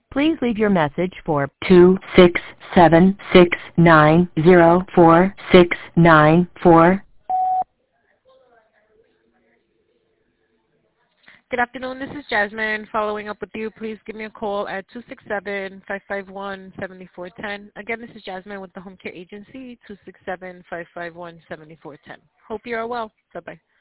Please leave your message for 267-690-4694. Good afternoon. This is Jasmine following up with you. Please give me a call at 267-551-7410. Again, this is Jasmine with the Home Care Agency, 267-551-7410. Hope you are well. Bye-bye.